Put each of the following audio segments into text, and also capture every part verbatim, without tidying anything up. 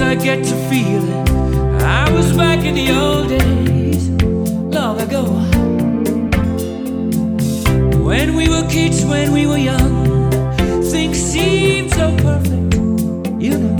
I get to feeling I was back in the old days, long ago, when we were kids, when we were young. Things seemed so perfect, you know.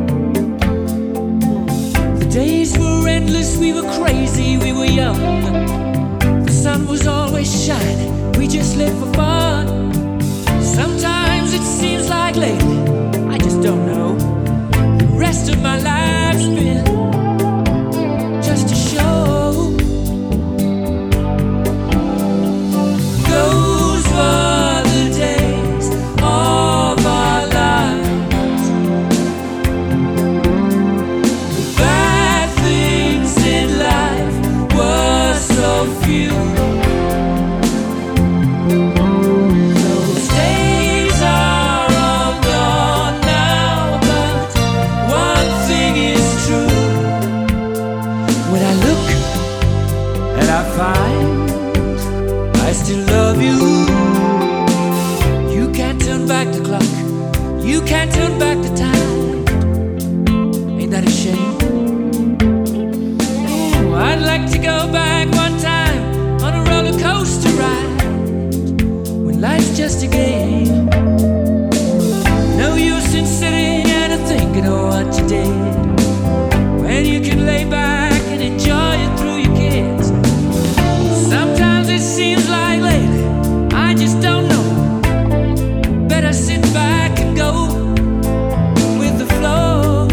The days were endless, we were crazy, we were young. The sun was always shining, we just lived for fun. Sometimes it seems like lately, I just don't know, the rest of my life's been just a show. Those were the days of our lives. The bad things in life were so few. I still love you. You can't turn back the clock, you can't turn back the time. Ain't that a shame? Ooh, I'd like to go back one time on a roller coaster ride, when life's just a game. No use in sitting and thinking of what you did, when you can lay back and enjoy it through your kids. Sometimes it seems like lately, I just don't know. Better sit back and go with the flow.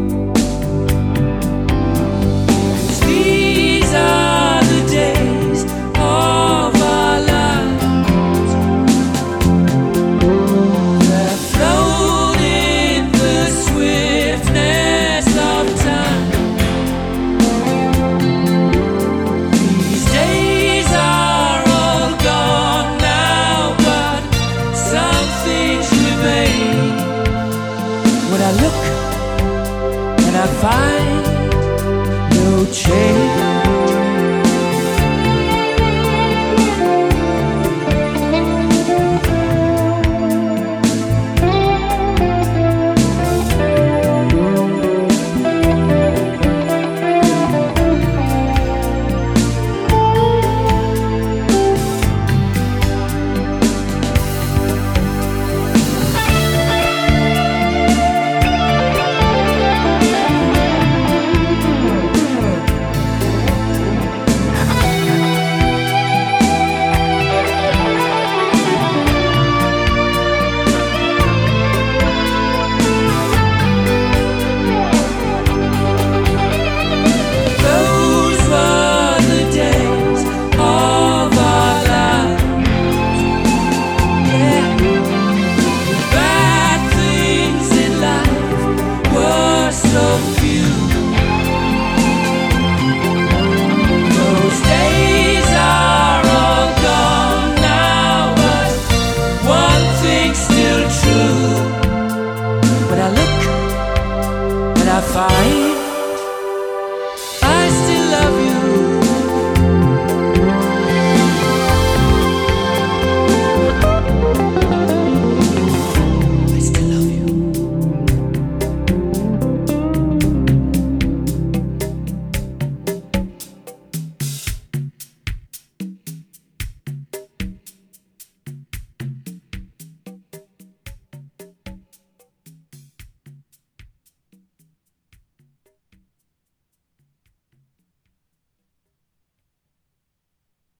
'Cause these are the days of our lives that float in the swiftness of time. These days are all gone now, but some things remain. When I look and I find no change.